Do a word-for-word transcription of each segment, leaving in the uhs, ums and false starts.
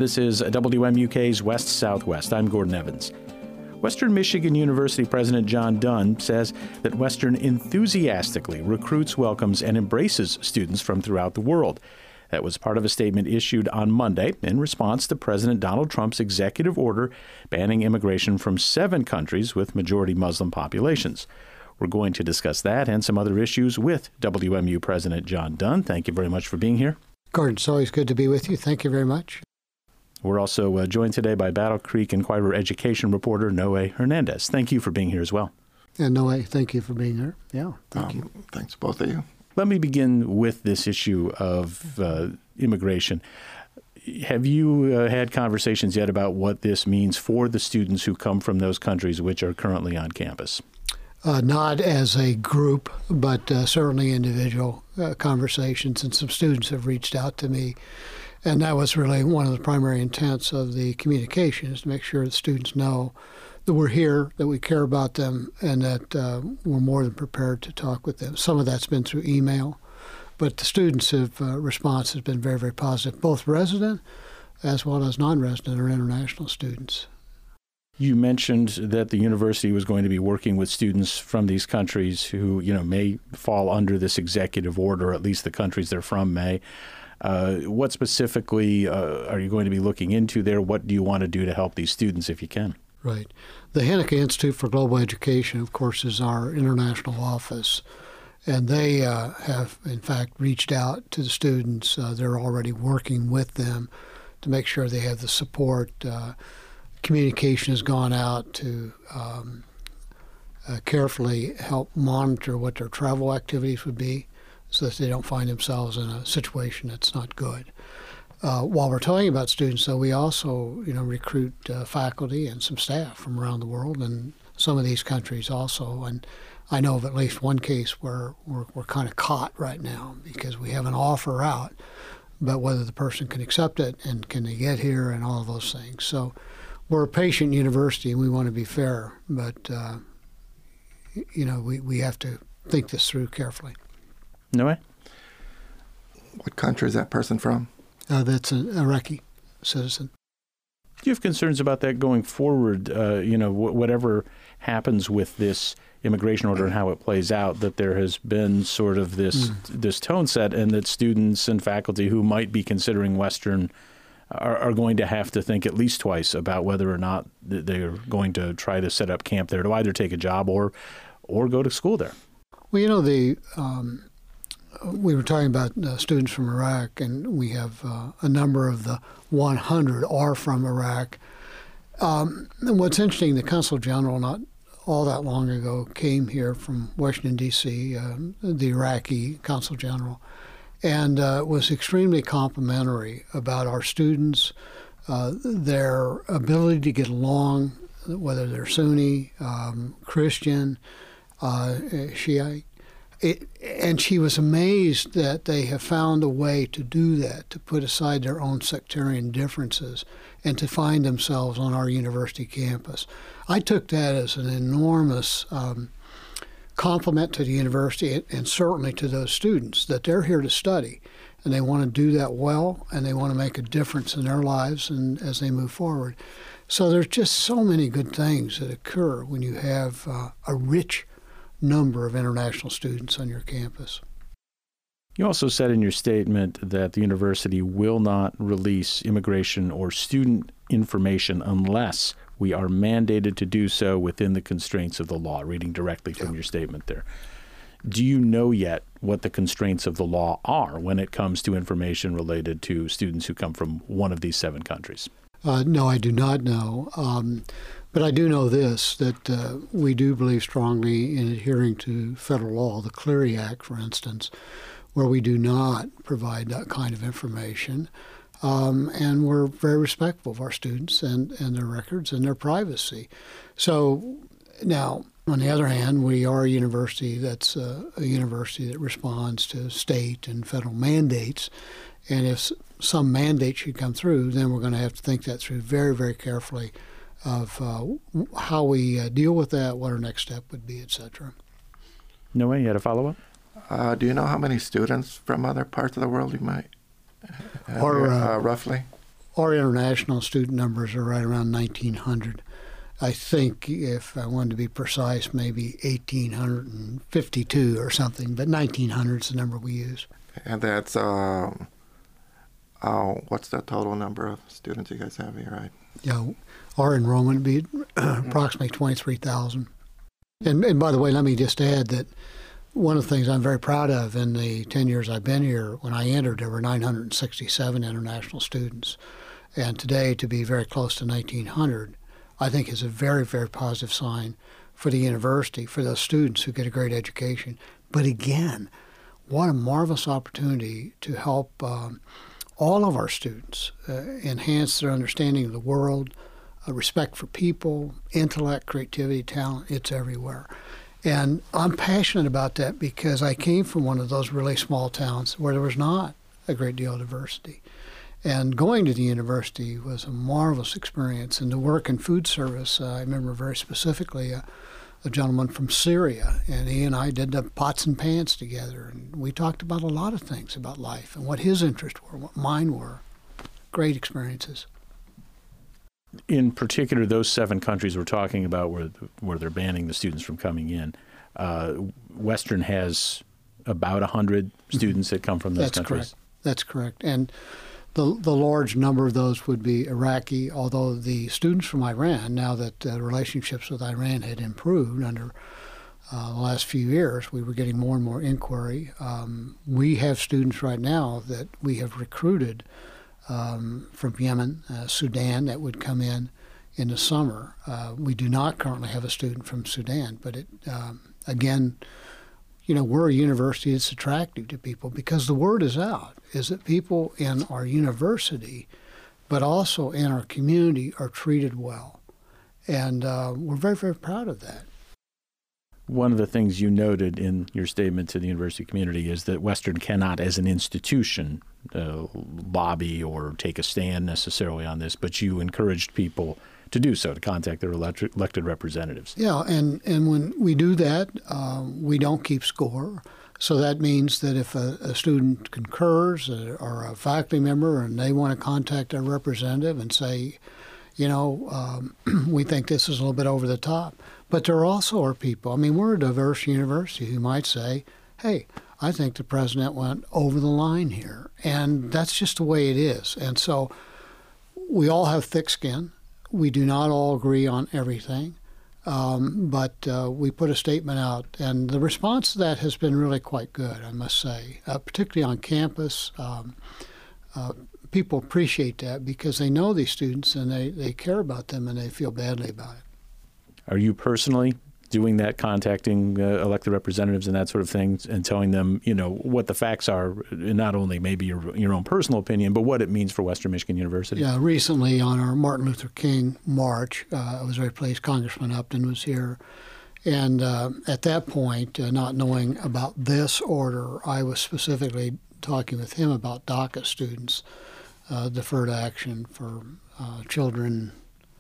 This is W M U K's West Southwest. I'm Gordon Evans. Western Michigan University President John Dunn says that Western enthusiastically recruits, welcomes, and embraces students from throughout the world. That was part of a statement issued on Monday in response to President Donald Trump's executive order banning immigration from seven countries with majority Muslim populations. We're going to discuss that and some other issues with W M U President John Dunn. Thank you very much for being here. Gordon, it's always good to be with you. Thank you very much. We're also uh, joined today by Battle Creek Inquirer education reporter Noe Hernandez. Thank you for being here as well. And Noe, thank you for being here. Yeah, thank um, you. Thanks, both of you. Let me begin with this issue of uh, immigration. Have you uh, had conversations yet about what this means for the students who come from those countries which are currently on campus? Uh, not as a group, but uh, certainly individual uh, conversations, and some students have reached out to me. And that was really one of the primary intents of the communication, is to make sure that students know that we're here, that we care about them, and that uh, we're more than prepared to talk with them. Some of that's been through email, but the students' have, uh, response has been very, very positive, both resident as well as non-resident or international students. You mentioned that the university was going to be working with students from these countries who, you know, may fall under this executive order, at least the countries they're from may. Uh, what specifically uh, are you going to be looking into there? What do you want to do to help these students if you can? Right. The Henniker Institute for Global Education, of course, is our international office, and they uh, have, in fact, reached out to the students. Uh, they're already working with them to make sure they have the support. Uh, communication has gone out to um, uh, carefully help monitor what their travel activities would be, so that they don't find themselves in a situation that's not good. Uh, while we're talking about students, though, we also, you know, recruit uh, faculty and some staff from around the world, and some of these countries also. And I know of at least one case where we're, we're kind of caught right now because we have an offer out, but whether the person can accept it and can they get here and all of those things. So we're a patient university, and we want to be fair, but, uh, you know, we, we have to think this through carefully. No way. What country is that person from? Uh, that's an Iraqi citizen. Do you have concerns about that going forward? Uh, you know, wh- whatever happens with this immigration order and how it plays out, that there has been sort of this mm. this tone set, and that students and faculty who might be considering Western are, are going to have to think at least twice about whether or not th- they're going to try to set up camp there to either take a job or or go to school there. Well, you know, the um, we were talking about uh, students from Iraq, and we have uh, a number of the one hundred are from Iraq. Um, and what's interesting, the Consul General not all that long ago came here from Washington, D C, uh, the Iraqi Consul General, and uh, was extremely complimentary about our students, uh, their ability to get along, whether they're Sunni, um, Christian, uh, Shiite. It, and she was amazed that they have found a way to do that, to put aside their own sectarian differences and to find themselves on our university campus. I took that as an enormous um, compliment to the university, and, and certainly to those students, that they're here to study and they want to do that well, and they want to make a difference in their lives and as they move forward. So there's just so many good things that occur when you have uh, a rich number of international students on your campus. You also said in your statement that the university will not release immigration or student information unless we are mandated to do so within the constraints of the law, reading directly from yeah. your statement there. Do you know yet what the constraints of the law are when it comes to information related to students who come from one of these seven countries? Uh, no, I do not know. Um, But I do know this, that uh, we do believe strongly in adhering to federal law, the Clery Act, for instance, where we do not provide that kind of information. Um, and we're very respectful of our students and, and their records and their privacy. So now, on the other hand, we are a university that's uh, a university that responds to state and federal mandates. And if some mandate should come through, then we're going to have to think that through very, very carefully, of uh, how we uh, deal with that, what our next step would be, et cetera. Noe, you had a follow-up? Uh, do you know how many students from other parts of the world you might have or, here, uh, uh, roughly? our international student numbers are right around nineteen hundred. I think, if I wanted to be precise, maybe eighteen fifty-two or something, but nineteen hundred is the number we use. And that's, um, uh, what's the total number of students you guys have here, right? Yeah, our enrollment would be approximately twenty-three thousand. And, and by the way, let me just add that one of the things I'm very proud of in the ten years I've been here, when I entered, there were nine hundred sixty-seven international students. And today, to be very close to nineteen hundred, I think is a very, very positive sign for the university, for those students who get a great education. But again, what a marvelous opportunity to help um, all of our students uh, enhance their understanding of the world, uh, respect for people, intellect, creativity, talent. It's everywhere. And I'm passionate about that because I came from one of those really small towns where there was not a great deal of diversity. And going to the university was a marvelous experience. And to work in food service, uh, I remember very specifically uh, a gentleman from Syria, and he and I did the pots and pans together. And we talked about a lot of things about life and what his interests were, what mine were. Great experiences. In particular, those seven countries we're talking about where, where they're banning the students from coming in, uh, Western has about one hundred students that come from those That's countries. Correct. That's correct. And The, the large number of those would be Iraqi, although the students from Iran, now that uh, relationships with Iran had improved under uh, the last few years, we were getting more and more inquiry. Um, we have students right now that we have recruited um, from Yemen, uh, Sudan, that would come in in the summer. Uh, we do not currently have a student from Sudan, but it, um, again, you know, we're a university that's attractive to people because the word is out, is that people in our university, but also in our community, are treated well. And uh, we're very, very proud of that. One of the things you noted in your statement to the university community is that Western cannot, as an institution, uh, lobby or take a stand necessarily on this, but you encouraged people to do so, to contact their elected, elected representatives. Yeah, and, and when we do that, uh, we don't keep score. So that means that if a, a student concurs or a faculty member and they want to contact their representative and say, you know, um, we think this is a little bit over the top. But there also are people, I mean, we're a diverse university who might say, hey, I think the president went over the line here. And that's just the way it is. And so we all have thick skin. We do not all agree on everything, um, but uh, we put a statement out, and the response to that has been really quite good, I must say, uh, particularly on campus. Um, uh, people appreciate that because they know these students and they, they care about them and they feel badly about it. Are you personally doing that, contacting uh, elected representatives and that sort of thing, and telling them, you know, what the facts are, not only maybe your, your own personal opinion, but what it means for Western Michigan University? Yeah, recently on our Martin Luther King March, uh, I was very pleased Congressman Upton was here. And uh, at that point, uh, not knowing about this order, I was specifically talking with him about DACA students, uh, deferred action for uh, children.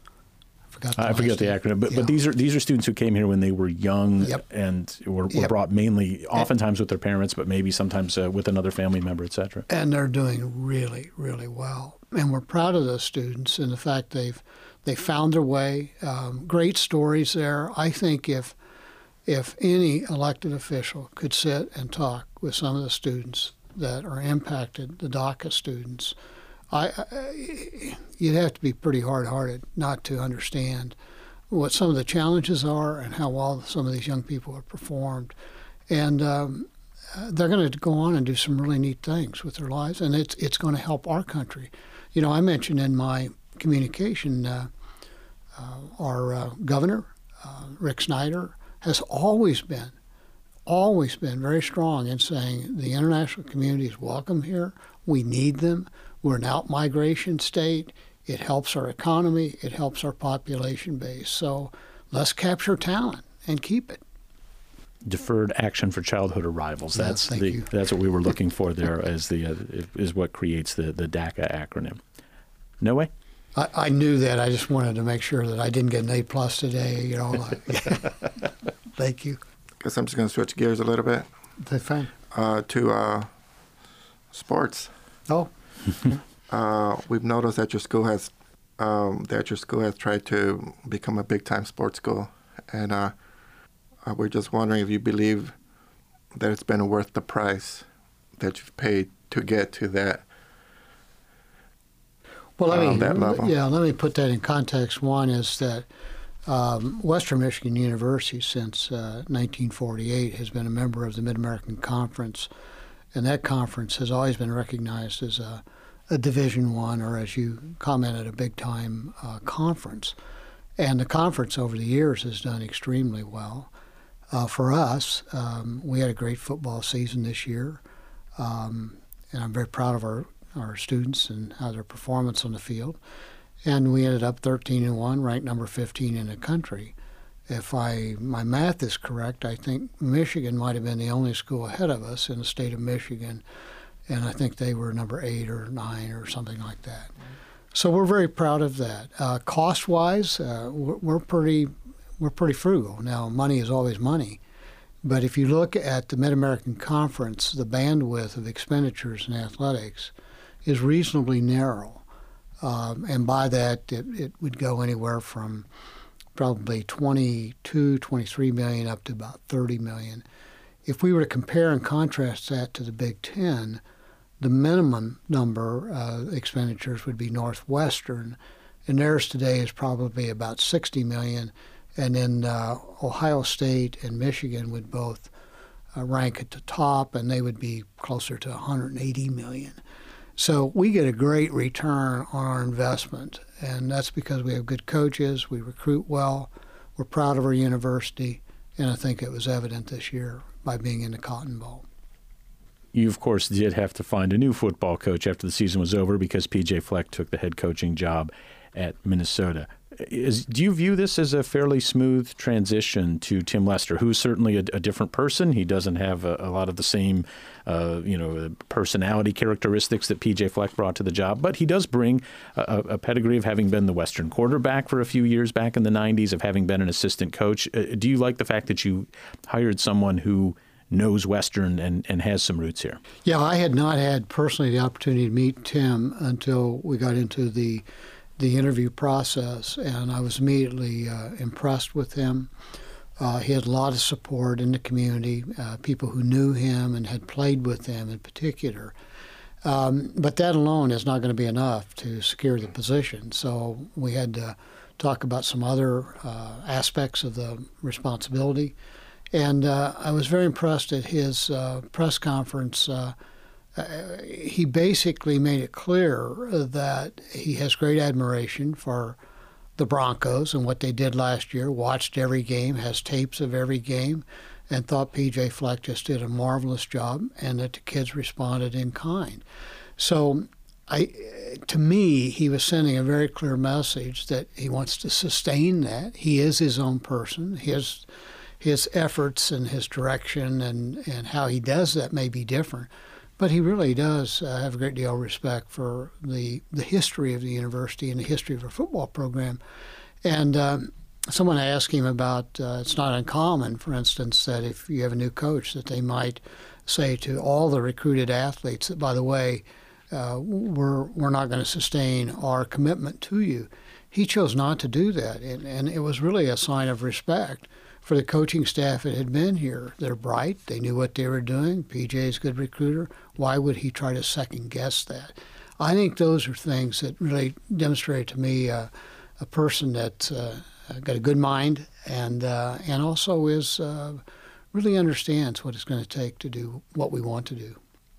I forget the acronym, but, yeah. but these are these are students who came here when they were young yep. and were, were yep. brought mainly, oftentimes with their parents, but maybe sometimes uh, with another family member, et cetera. And they're doing really, really well. And we're proud of those students and the fact they've they found their way. Um, great stories there. I think if if any elected official could sit and talk with some of the students that are impacted, the DACA students, I, I, you'd have to be pretty hard-hearted not to understand what some of the challenges are and how well some of these young people have performed. And um, they're going to go on and do some really neat things with their lives, and it's it's going to help our country. You know, I mentioned in my communication uh, uh, our uh, governor, uh, Rick Snyder, has always been, always been very strong in saying the international community is welcome here. We need them. We're an out-migration state. It helps our economy. It helps our population base. So let's capture talent and keep it. Deferred action for childhood arrivals. That's yeah, the you. that's what we were looking for there as the uh, is what creates the the DACA acronym. No way. I, I knew that. I just wanted to make sure that I didn't get an A plus today. You know. Like, thank you. Guess I'm just going to switch gears a little bit. That's fine. Uh, to uh, sports. Oh. uh, we've noticed that your school has um, that your school has tried to become a big-time sports school, and uh, uh, we're just wondering if you believe that it's been worth the price that you've paid to get to that. Well, let me, um, that level. yeah, let me put that in context. One is that um, Western Michigan University, since uh, nineteen forty-eight, has been a member of the Mid-American Conference, and that conference has always been recognized as a, a Division One, or as you commented, a big-time uh, conference. And the conference over the years has done extremely well. Uh, for us, um, we had a great football season this year, um, and I'm very proud of our our students and how their performance on the field. And we ended up thirteen and one, ranked number fifteen in the country. If I my math is correct, I think Michigan might have been the only school ahead of us in the state of Michigan, and I think they were number eight or nine or something like that. So we're very proud of that. Uh, cost-wise, uh, we're, we're pretty we're pretty frugal. Now, money is always money. But if you look at the Mid-American Conference, the bandwidth of expenditures in athletics is reasonably narrow. Um, and by that, it, it would go anywhere from probably twenty-two, twenty-three million up to about thirty million. If we were to compare and contrast that to the Big Ten, the minimum number uh, expenditures would be Northwestern, and theirs today is probably about sixty million. And then uh, Ohio State and Michigan would both uh, rank at the top, and they would be closer to one hundred eighty million. So we get a great return on our investment, and that's because we have good coaches, we recruit well, we're proud of our university, and I think it was evident this year by being in the Cotton Bowl. You, of course, did have to find a new football coach after the season was over because P J Fleck took the head coaching job at Minnesota. Is, do you view this as a fairly smooth transition to Tim Lester, who's certainly a, a different person? He doesn't have a, a lot of the same, uh, you know, personality characteristics that P J Fleck brought to the job, but he does bring a, a pedigree of having been the Western quarterback for a few years back in the nineties, of having been an assistant coach. Uh, do you like the fact that you hired someone who knows Western and, and has some roots here? Yeah, I had not had personally the opportunity to meet Tim until we got into the the interview process, and I was immediately uh, impressed with him. Uh, he had a lot of support in the community, uh, people who knew him and had played with him in particular. Um, but that alone is not going to be enough to secure the position. So we had to talk about some other uh, aspects of the responsibility. And uh, I was very impressed at his uh, press conference. Uh, Uh, he basically made it clear that he has great admiration for the Broncos and what they did last year, watched every game, has tapes of every game, and thought P J Fleck just did a marvelous job and that the kids responded in kind. So I, to me, he was sending a very clear message that he wants to sustain that. He is his own person. His, his efforts and his direction and, and how he does that may be different. But he really does uh, have a great deal of respect for the, the history of the university and the history of our football program. And um, someone asked him about, uh, it's not uncommon, for instance, that if you have a new coach, that they might say to all the recruited athletes that, by the way, uh, we're, we're not going to sustain our commitment to you. He chose not to do that, and, and it was really a sign of respect for the coaching staff that had been here. They're bright. They knew what they were doing. P J's a good recruiter. Why would he try to second-guess that? I think those are things that really demonstrate to me uh, a person that's uh, got a good mind and uh, and also is uh, really understands what it's going to take to do what we want to do.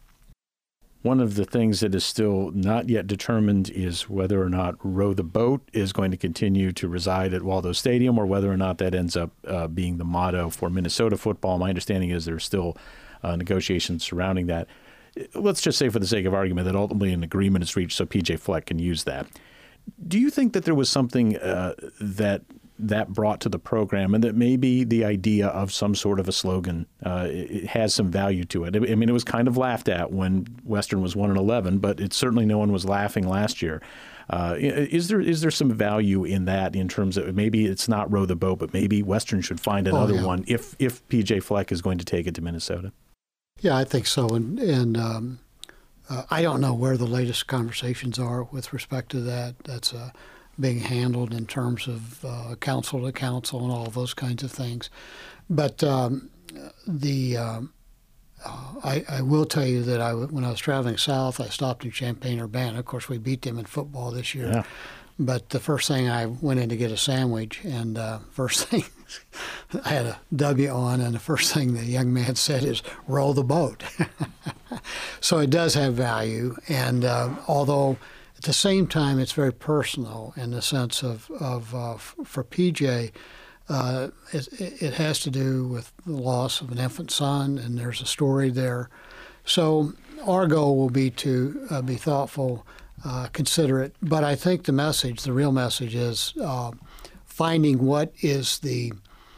One of the things that is still not yet determined is whether or not Row the Boat is going to continue to reside at Waldo Stadium, or whether or not that ends up uh, being the motto for Minnesota football. My understanding is there's still uh, negotiations surrounding that. Let's just say, for the sake of argument, that ultimately an agreement is reached so P J Fleck can use that. Do you think that there was something uh, that that brought to the program, and that maybe the idea of some sort of a slogan uh, it has some value to it? I mean, it was kind of laughed at when Western was one and eleven, but it certainly no one was laughing last year. Uh, is there is there some value in that, in terms of maybe it's not Row the Boat, but maybe Western should find another oh, yeah. one if if P J Fleck is going to take it to Minnesota? Yeah, I think so. And, and um, uh, I don't know where the latest conversations are with respect to that. That's uh, being handled in terms of uh, council to council and all those kinds of things. But um, the um, uh, I, I will tell you that I, when I was traveling south, I stopped in Champaign-Urbana. Of course, we beat them in football this year. Yeah. But the first thing, I went in to get a sandwich, and uh, first thing, I had a W on, and the first thing the young man said is, row the boat. So it does have value, and uh, although at the same time it's very personal in the sense of, of uh, for P J, uh, it, it has to do with the loss of an infant son, and there's a story there. So our goal will be to uh, be thoughtful, Uh, considerate, but I think the message, the real message, is uh, finding what is the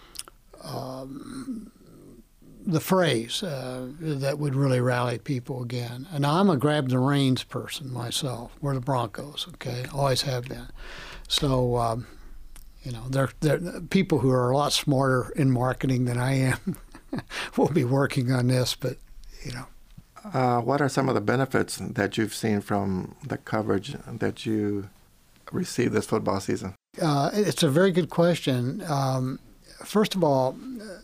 um, the phrase uh, that would really rally people again. And I'm a grab the reins person myself. We're the Broncos, okay? Always have been. So, um, you know, they're, they're people who are a lot smarter in marketing than I am will be working on this, but, you know. Uh, what are some of the benefits that you've seen from the coverage that you received this football season? Uh, it's a very good question. Um, first of all,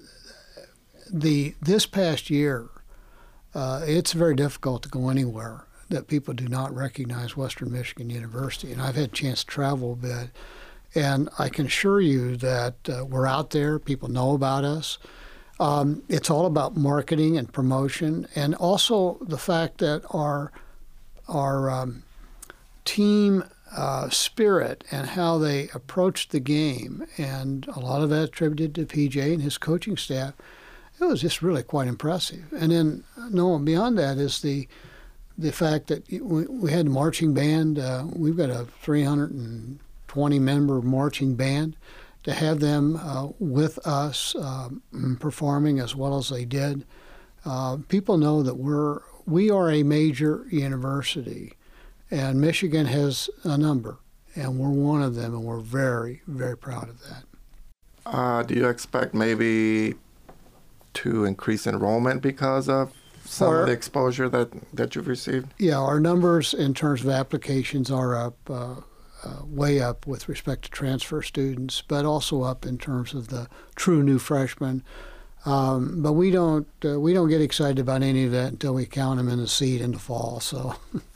the this past year, uh, it's very difficult to go anywhere that people do not recognize Western Michigan University. And I've had a chance to travel a bit, and I can assure you that uh, we're out there. People know about us. Um, it's all about marketing and promotion, and also the fact that our our um, team uh, spirit and how they approach the game, and a lot of that attributed to P J and his coaching staff. It was just really quite impressive. And then, no, beyond that is the the fact that we, we had a marching band. Uh, we've got a three hundred twenty member marching band. To have them uh, with us um, performing as well as they did, uh, people know that we're we are a major university, and Michigan has a number, and we're one of them, and we're very, very proud of that. Uh, do you expect maybe to increase enrollment because of some Our, of the exposure that, that you've received? Yeah, our numbers in terms of applications are up. Uh, Uh, way up with respect to transfer students, but also up in terms of the true new freshmen. Um, but we don't uh, we don't get excited about any of that until we count them in the seed in the fall. So,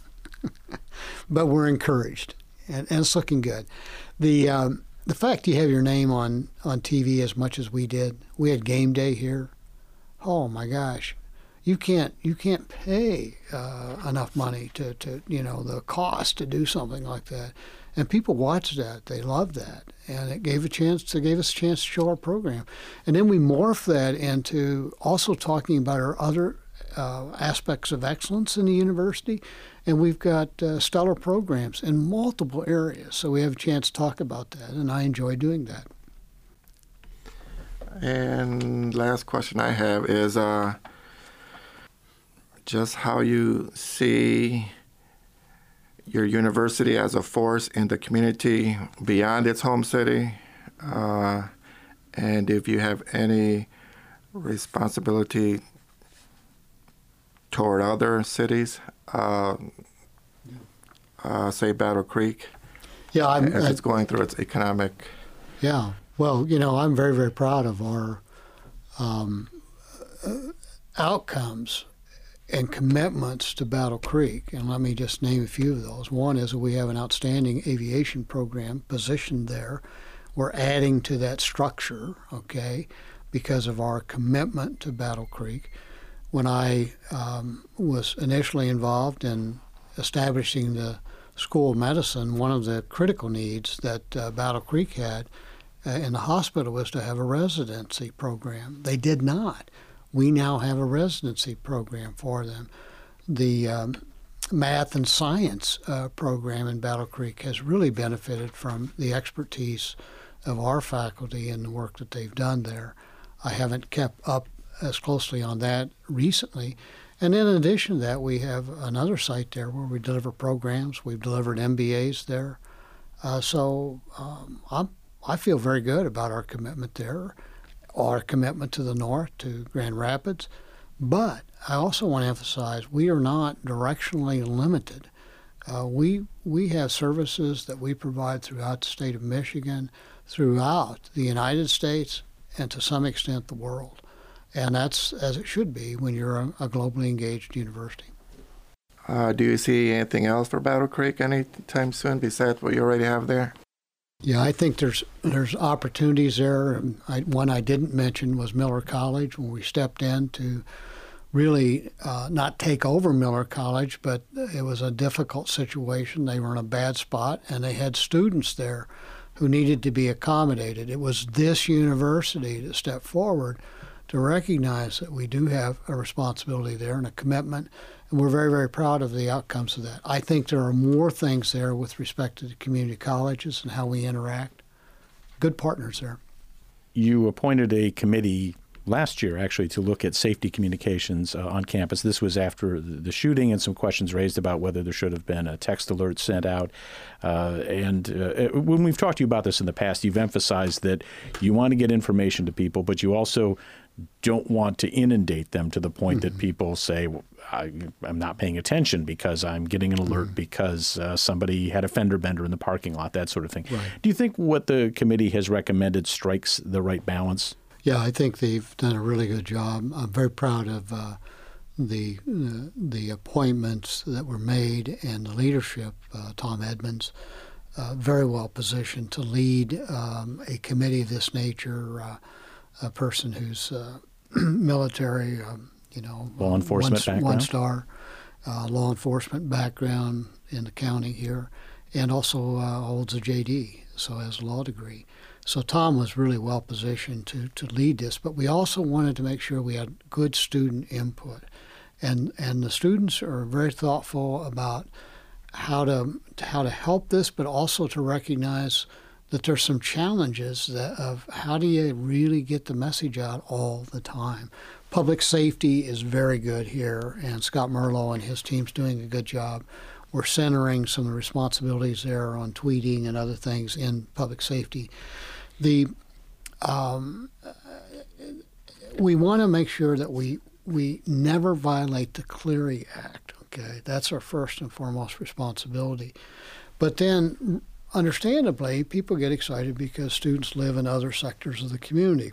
but we're encouraged, and, and it's looking good. The um, the fact you have your name on, on T V as much as we did. We had game day here. Oh my gosh. You can't you can't pay uh, enough money to, to you know the cost to do something like that. And people watched that. They loved that. And it gave a chance, it gave us a chance to show our program. And then we morphed that into also talking about our other uh, aspects of excellence in the university. And we've got uh, stellar programs in multiple areas. So we have a chance to talk about that. And I enjoy doing that. And last question I have is uh, just how you see your university as a force in the community beyond its home city, uh, and if you have any responsibility toward other cities, uh, uh, say Battle Creek, yeah, I'm, as I, it's going through its economic. Yeah, well, you know, I'm very, very proud of our um, outcomes and commitments to Battle Creek. And let me just name a few of those. One is that we have an outstanding aviation program positioned there. We're adding to that structure, okay, because of our commitment to Battle Creek. When I um, was initially involved in establishing the School of Medicine, one of the critical needs that uh, Battle Creek had uh, in the hospital was to have a residency program. They did not. We now have a residency program for them. The um, math and science uh, program in Battle Creek has really benefited from the expertise of our faculty and the work that they've done there. I haven't kept up as closely on that recently. And in addition to that, we have another site there where we deliver programs. We've delivered M B As there. Uh, so um, I'm, I feel very good about our commitment there, our commitment to the north, to Grand Rapids. But I also want to emphasize we are not directionally limited. Uh, we we have services that we provide throughout the state of Michigan, throughout the United States, and to some extent the world. And that's as it should be when you're a, a globally engaged university. Uh, do you see anything else for Battle Creek anytime soon besides what you already have there? Yeah, I think there's there's opportunities there. I, one I didn't mention was Miller College, when we stepped in to really uh, not take over Miller College, but it was a difficult situation. They were in a bad spot, and they had students there who needed to be accommodated. It was this university that stepped forward to recognize that we do have a responsibility there and a commitment, and we're very, very proud of the outcomes of that. I think there are more things there with respect to the community colleges and how we interact. Good partners there. You appointed a committee last year, actually, to look at safety communications uh, on campus. This was after the shooting and some questions raised about whether there should have been a text alert sent out. Uh, and uh, when we've talked to you about this in the past, you've emphasized that you want to get information to people, but you also don't want to inundate them to the point mm-hmm. that people say, well, I, I'm not paying attention because I'm getting an alert mm-hmm. because uh, somebody had a fender bender in the parking lot, that sort of thing. Right. Do you think what the committee has recommended strikes the right balance? Yeah, I think they've done a really good job. I'm very proud of uh, the uh, the appointments that were made and the leadership. Uh, Tom Edmonds, uh, very well positioned to lead um, a committee of this nature. Uh, a person who's uh, military, um, you know, law enforcement one, background, one star, uh, law enforcement background in the county here, and also uh, holds a J D, so has a law degree. So Tom was really well positioned to, to lead this, but we also wanted to make sure we had good student input. And and the students are very thoughtful about how to how to help this, but also to recognize that there's some challenges that of how do you really get the message out all the time. Public safety is very good here, and Scott Merlo and his team's doing a good job. We're centering some of the responsibilities there on tweeting and other things in public safety. The um, we want to make sure that we we never violate the Clery Act. Okay, that's our first and foremost responsibility. But then, understandably, people get excited because students live in other sectors of the community.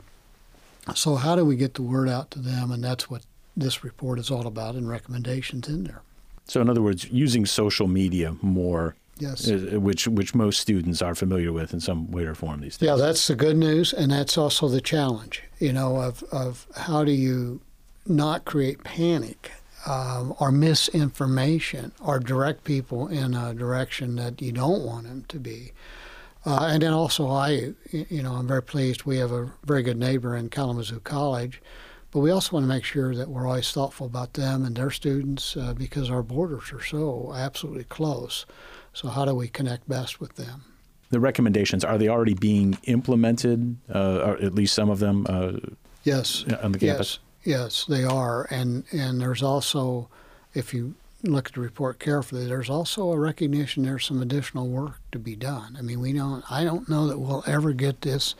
So how do we get the word out to them? And that's what this report is all about, and recommendations in there. So in other words, using social media more, yes, uh, which which most students are familiar with in some way or form these days. Yeah, that's the good news, and that's also the challenge, you know, of, of how do you not create panic um, or misinformation or direct people in a direction that you don't want them to be. Uh, and then also I, you know, I'm very pleased we have a very good neighbor in Kalamazoo College, but we also want to make sure that we're always thoughtful about them and their students uh, because our borders are so absolutely close. So how do we connect best with them? The recommendations, are they already being implemented, uh, or at least some of them uh, yes. on the campus? Yes, yes, they are. And, and there's also, if you look at the report carefully, there's also a recognition there's some additional work to be done. I mean, we don't, I don't know that we'll ever get this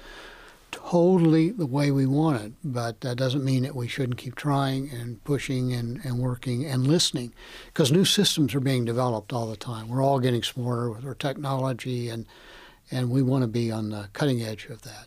totally the way we want it, but that doesn't mean that we shouldn't keep trying and pushing and, and working and listening, because new systems are being developed all the time. We're all getting smarter with our technology, and and we want to be on the cutting edge of that.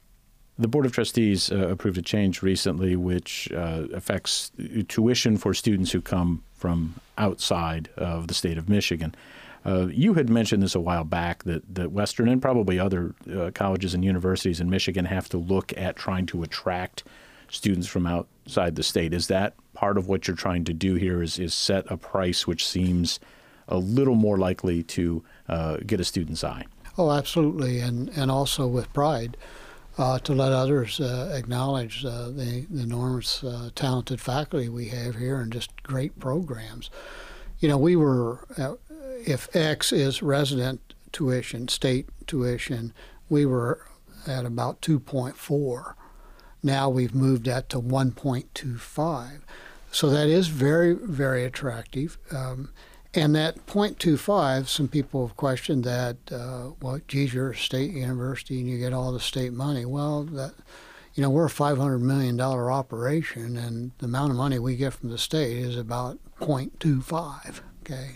The Board of Trustees uh, approved a change recently which uh, affects tuition for students who come from outside of the state of Michigan. Uh, you had mentioned this a while back, that, that Western and probably other uh, colleges and universities in Michigan have to look at trying to attract students from outside the state. Is that part of what you're trying to do here, is, is set a price which seems a little more likely to uh, get a student's eye? Oh, absolutely, and, and also with pride. Uh, to let others uh, acknowledge uh, the, the enormous uh, talented faculty we have here and just great programs. You know, we were, uh, if X is resident tuition, state tuition, we were at about two point four. Now we've moved that to one point two five. So that is very, very attractive. Um, And that zero point two five, some people have questioned that, uh, well, geez, you're a state university and you get all the state money. Well, that, you know, we're a five hundred million dollars operation, and the amount of money we get from the state is about zero point two five, okay?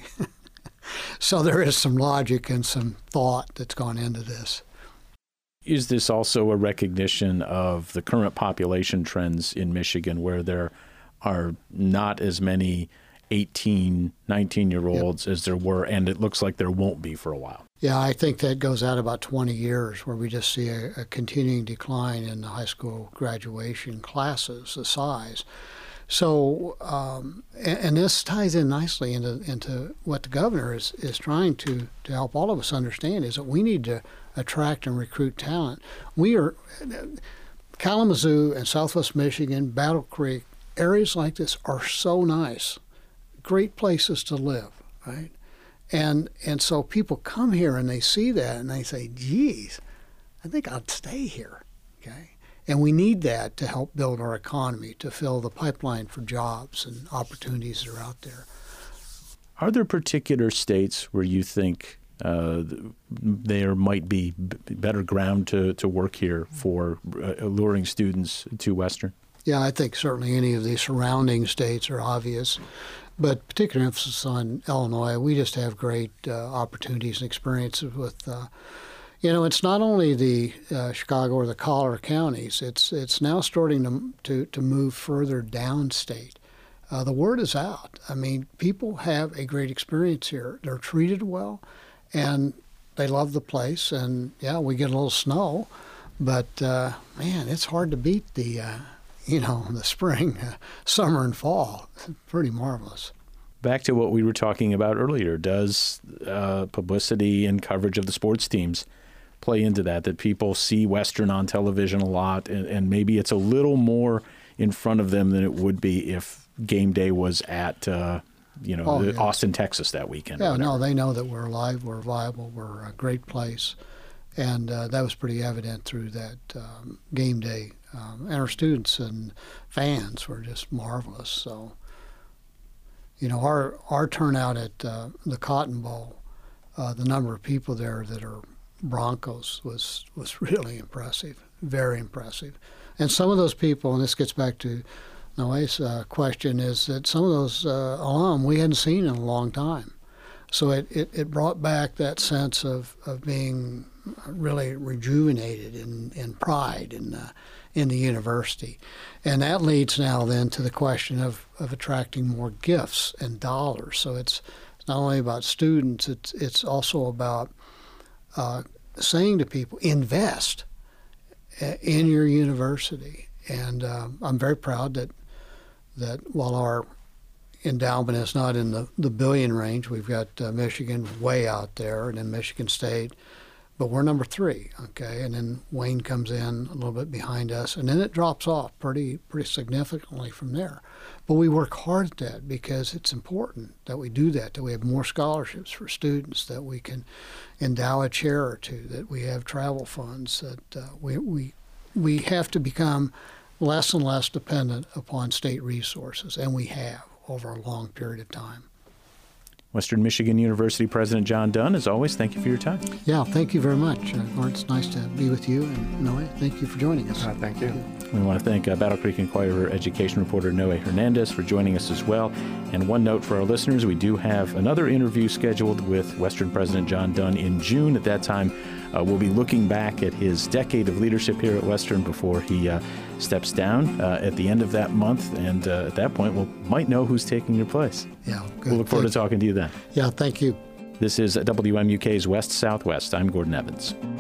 So there is some logic and some thought that's gone into this. Is this also a recognition of the current population trends in Michigan, where there are not as many eighteen, nineteen-year-olds yep. as there were, and it looks like there won't be for a while? Yeah, I think that goes out about twenty years, where we just see a, a continuing decline in the high school graduation classes, the size. So, um, and, and this ties in nicely into, into what the governor is, is trying to, to help all of us understand, is that we need to attract and recruit talent. We are, Kalamazoo and Southwest Michigan, Battle Creek, areas like this are so nice, great places to live, right? And and so people come here and they see that and they say, geez, I think I'd stay here, okay? And we need that to help build our economy, to fill the pipeline for jobs and opportunities that are out there. Are there particular states where you think uh, there might be b- better ground to, to work here for uh, alluring students to Western? Yeah, I think certainly any of the surrounding states are obvious, but particular emphasis on Illinois. We just have great uh, opportunities and experiences with uh, You know, it's not only the uh, Chicago or the Collier counties. It's it's now starting to to, to move further downstate. Uh, the word is out. I mean, people have a great experience here. They're treated well, and they love the place. And yeah, we get a little snow, but uh, man, it's hard to beat the uh, you know the spring, uh, summer, and fall. It's pretty marvelous. Back to what we were talking about earlier. Does uh, publicity and coverage of the sports teams play into that, that people see Western on television a lot, and, and maybe it's a little more in front of them than it would be if game day was at, uh, you know, oh, yeah. Austin, Texas that weekend? Yeah, no, they know that we're alive, we're viable, we're a great place. And uh, that was pretty evident through that um, game day. Um, and our students and fans were just marvelous. So, you know, our, our turnout at uh, the Cotton Bowl, uh, the number of people there that are Broncos was was really impressive, very impressive. And some of those people, and this gets back to Noe's uh, question, is that some of those uh, alum we hadn't seen in a long time. So it, it, it brought back that sense of, of being really rejuvenated in, in pride in the, in the university. And that leads now then to the question of, of attracting more gifts and dollars. So it's, it's not only about students, it's, it's also about uh, saying to people, invest in your university. And uh, I'm very proud that that while our endowment is not in the, the billion range, we've got uh, Michigan way out there, and then Michigan State, but we're number three, okay? And then Wayne comes in a little bit behind us, and then it drops off pretty pretty significantly from there. But we work hard at that because it's important that we do that, that we have more scholarships for students, that we can endow a chair or two, that we have travel funds, that uh, we, we, we have to become less and less dependent upon state resources, and we have over a long period of time. Western Michigan University President John Dunn, as always, thank you for your time. Yeah, thank you very much. Uh, Lord, it's nice to be with you. And Noe, thank you for joining us. Uh, thank you. We want to thank uh, Battle Creek Inquirer education reporter Noe Hernandez for joining us as well. And one note for our listeners, we do have another interview scheduled with Western President John Dunn in June. At that time, uh, we'll be looking back at his decade of leadership here at Western before he uh, steps down uh, at the end of that month. And uh, at that point, we we'll, might know who's taking your place. Yeah, good. We'll look forward Thank to talking to you then. Yeah, thank you. This is W M U K's West Southwest. I'm Gordon Evans.